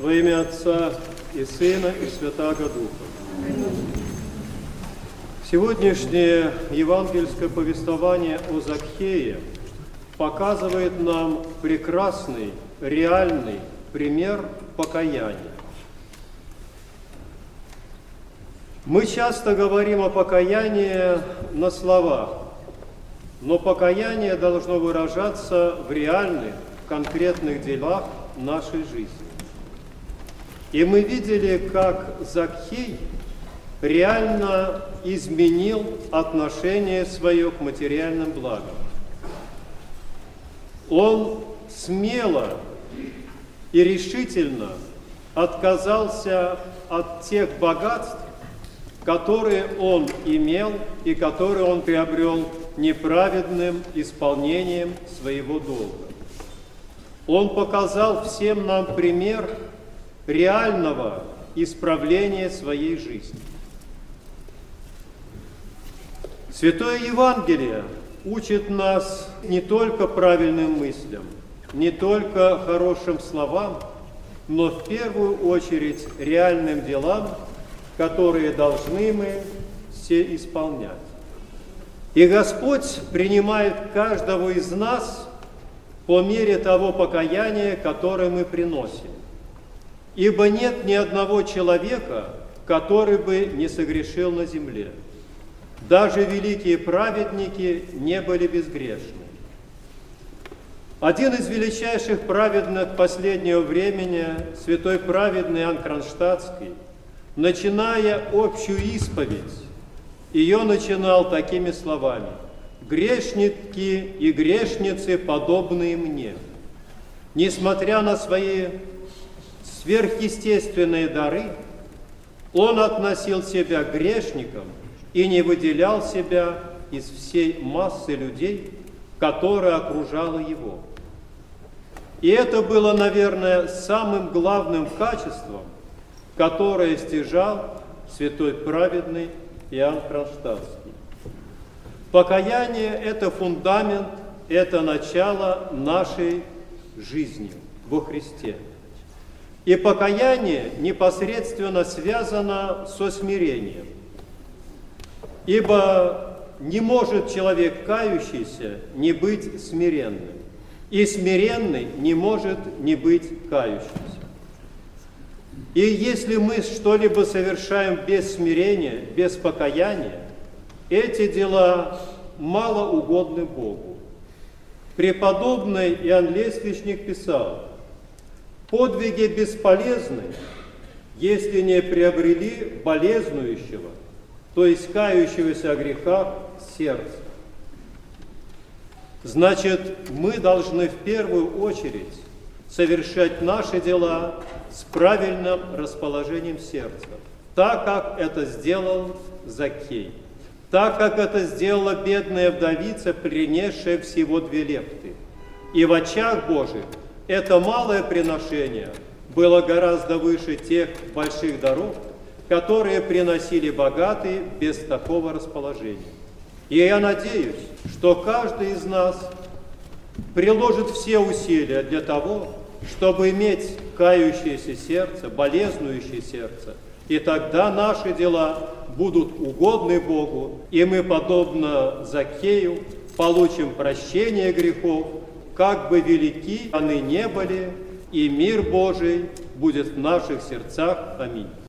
Во имя Отца и Сына и Святаго Духа. Сегодняшнее евангельское повествование о Закхее показывает нам прекрасный, реальный пример покаяния. Мы часто говорим о покаянии на словах, но покаяние должно выражаться в реальных, конкретных делах нашей жизни. И мы видели, как Закхей реально изменил отношение свое к материальным благам. Он смело и решительно отказался от тех богатств, которые он имел и которые он приобрел неправедным исполнением своего долга. Он показал всем нам пример реального исправления своей жизни. Святое Евангелие учит нас не только правильным мыслям, не только хорошим словам, но в первую очередь реальным делам, которые должны мы все исполнять. И Господь принимает каждого из нас по мере того покаяния, которое мы приносим. Ибо нет ни одного человека, который бы не согрешил на земле. Даже великие праведники не были безгрешны. Один из величайших праведных последнего времени, святой праведный Иоанн Кронштадтский, начиная общую исповедь, ее начинал такими словами: «Грешники и грешницы, подобные мне». Несмотря на свои сверхъестественные дары, он относил себя к грешникам и не выделял себя из всей массы людей, которая окружала его. И это было, наверное, самым главным качеством, которое стяжал святой праведный Иоанн Кронштадтский. Покаяние – это фундамент, это начало нашей жизни во Христе. И покаяние непосредственно связано со смирением. Ибо не может человек кающийся не быть смиренным, и смиренный не может не быть кающимся. И если мы что-либо совершаем без смирения, без покаяния, эти дела мало угодны Богу. Преподобный Иоанн Лествичник писал: «Подвиги бесполезны, если не приобрели болезнующего, то есть кающегося о грехах, сердца». Значит, мы должны в первую очередь совершать наши дела с правильным расположением сердца, так как это сделал Закхей, так как это сделала бедная вдовица, принесшая всего 2 лепты. И в очах Божьих это малое приношение было гораздо выше тех больших даров, которые приносили богатые без такого расположения. И я надеюсь, что каждый из нас приложит все усилия для того, чтобы иметь кающееся сердце, болезнующее сердце, и тогда наши дела будут угодны Богу, и мы, подобно Закхею, получим прощение грехов, как бы велики они не были, и мир Божий будет в наших сердцах. Аминь.